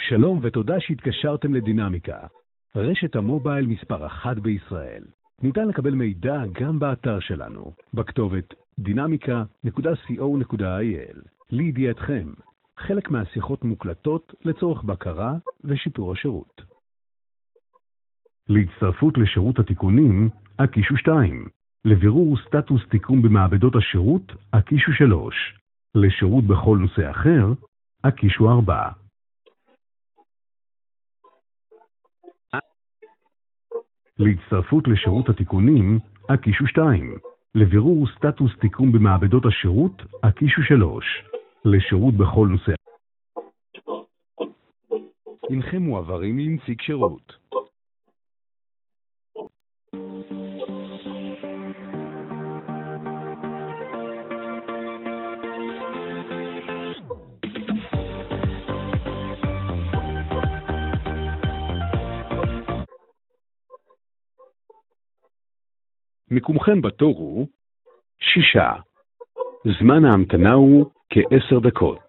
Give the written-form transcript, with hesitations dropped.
שלום ותודה שהתקשרתם לדינמיקה, רשת המובייל מספר 1 בישראל. ניתן לקבל מידע גם באתר שלנו, בכתובת dynamica.co.il. לידיעתכם, חלק מהשיחות מוקלטות לצורך בקרה ושיפור השירות. להצטרפות לשירות התיקונים, הקישו 2. לבירור סטטוס תיקון במעבדות השירות, הקישו 3. לשירות בכל נושא אחר, הקישו 4. להצטרפות לשירות התיקונים, הקישו 2. לבירור סטטוס תיקון במעבדות השירות, הקישו 3. לשירות בכל נושא. אינכם מועברים לנציג שירות. מיקומכם בתור הוא 6. זמן ההמתנה הוא כ10 דקות.